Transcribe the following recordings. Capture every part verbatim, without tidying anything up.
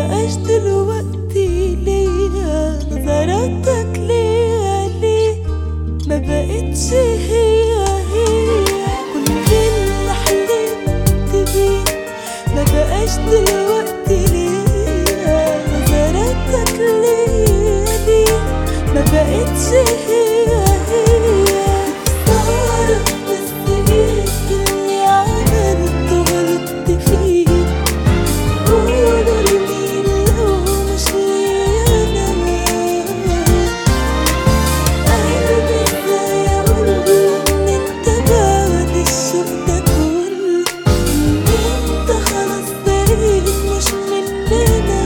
بقاش دلوقتي ليا نظراتك ليا ليه ما بقتش هي هي كل اللي حلمت بيه ما بقاش دلوقتي ليا نظراتك ليا ليه ما بقتش هي هي خسارة بس ايه اللي عملته غلطت فيه قولوا لمين لو مش ليا انا قلبي ازاي اقوله ان انت بعد الشوق ده كله ان انت خلاص بقيت مش مننا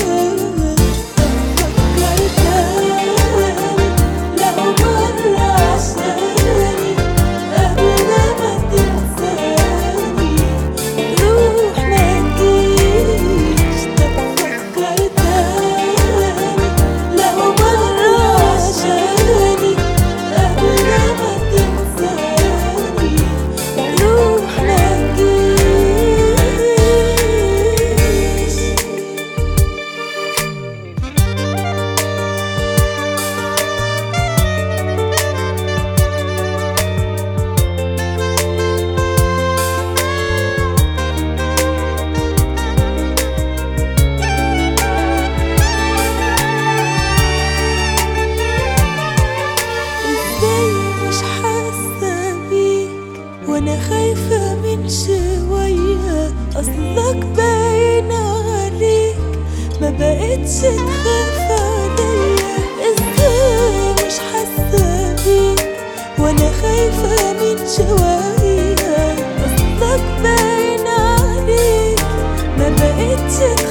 فكر تاني لو مرة عشاني قبل ما تنساني روح ما تجيش تفكر تاني لو مرة عشاني قبل ما تنساني روح ما تجيش. ازاي مش حاسة بيك وانا خايفة من شوية اصلك باين عليك ما بقتش تخاف عليا ازاي مش حاسة بيك وانا خايفة من شوية اصلك باين عليك ما بقتش تخاف